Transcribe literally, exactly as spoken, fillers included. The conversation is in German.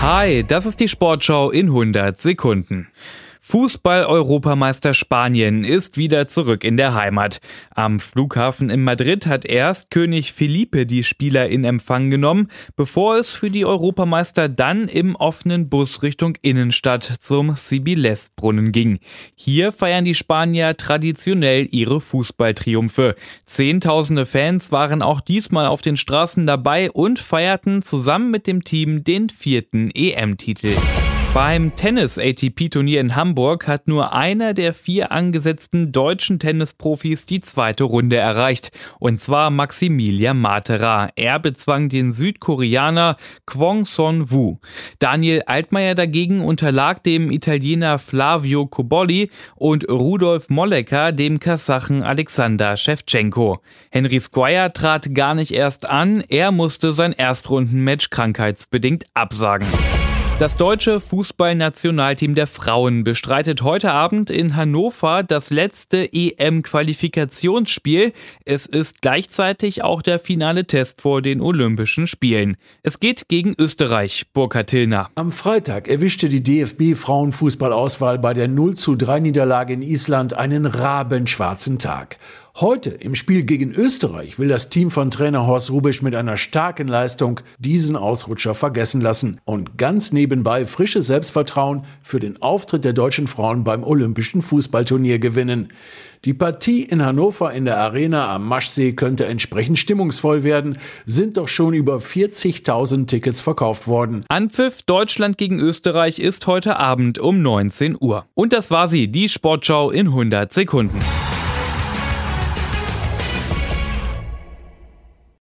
Hi, das ist die Sportschau in hundert Sekunden. Fußball-Europameister Spanien ist wieder zurück in der Heimat. Am Flughafen in Madrid hat erst König Felipe die Spieler in Empfang genommen, bevor es für die Europameister dann im offenen Bus Richtung Innenstadt zum Sibilés-Brunnen ging. Hier feiern die Spanier traditionell ihre Fußballtriumphe. Zehntausende Fans waren auch diesmal auf den Straßen dabei und feierten zusammen mit dem Team den vierten E M-Titel. Beim Tennis-A T P-Turnier in Hamburg hat nur einer der vier angesetzten deutschen Tennisprofis die zweite Runde erreicht. Und zwar Maximilian Matera. Er bezwang den Südkoreaner Kwon Son-woo. Daniel Altmaier dagegen unterlag dem Italiener Flavio Cobolli und Rudolf Molleker dem Kasachen Alexander Schewtschenko. Henry Squire trat gar nicht erst an. Er musste sein Erstrundenmatch krankheitsbedingt absagen. Das deutsche Fußballnationalteam der Frauen bestreitet heute Abend in Hannover das letzte E M-Qualifikationsspiel. Es ist gleichzeitig auch der finale Test vor den Olympischen Spielen. Es geht gegen Österreich, Burkhard Tillner. Am Freitag erwischte die D F B-Frauenfußballauswahl bei der null zu drei Niederlage in Island einen rabenschwarzen Tag. Heute im Spiel gegen Österreich will das Team von Trainer Horst Hrubesch mit einer starken Leistung diesen Ausrutscher vergessen lassen und ganz nebenbei frisches Selbstvertrauen für den Auftritt der deutschen Frauen beim Olympischen Fußballturnier gewinnen. Die Partie in Hannover in der Arena am Maschsee könnte entsprechend stimmungsvoll werden, sind doch schon über vierzigtausend Tickets verkauft worden. Anpfiff Deutschland gegen Österreich ist heute Abend um neunzehn Uhr. Und das war sie, die Sportschau in hundert Sekunden.